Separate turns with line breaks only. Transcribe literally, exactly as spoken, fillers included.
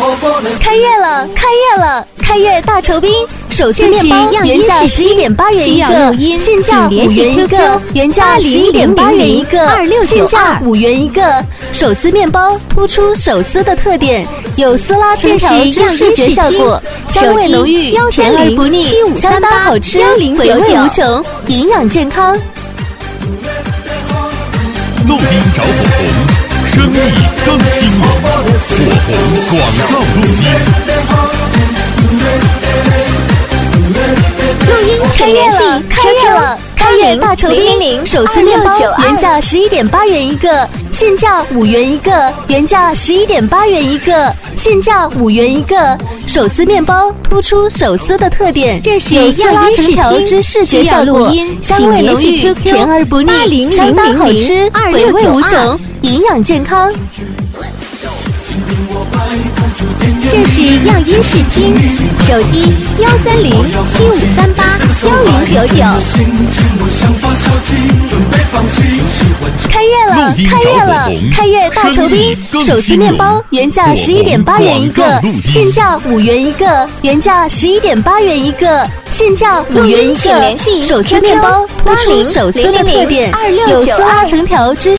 开业了，开业了！开业大酬宾，手撕面包原价十一点八元一个，现价五元一个，原价十一点八元一个，现价五元一个。手撕面包突出手撕的特点，有撕拉成条之视觉效果，香味浓郁，甜而不腻，相当好吃，回味无穷，营养健康。
录音找火红，生意更兴隆，火红广告录音。
录音开业了，开业了！开业大酬宾，手撕面包原价十一点八元一个，现价五元一个，原价十一点八元一个，现价五元一个。手撕面包突出手撕的特点，有撕拉成条之视觉效果，香味浓郁，甜而不腻，相当好吃，回味无穷，营养健康。
这是样音视听，手机幺三零七五三八幺零九九。
开业了，开业了！开业大酬宾，手撕面包原价十一点八元一个，现价五元一个，原价十一点八元一个，现价五元一个。手撕面包突出手撕的特点，有撕拉成条之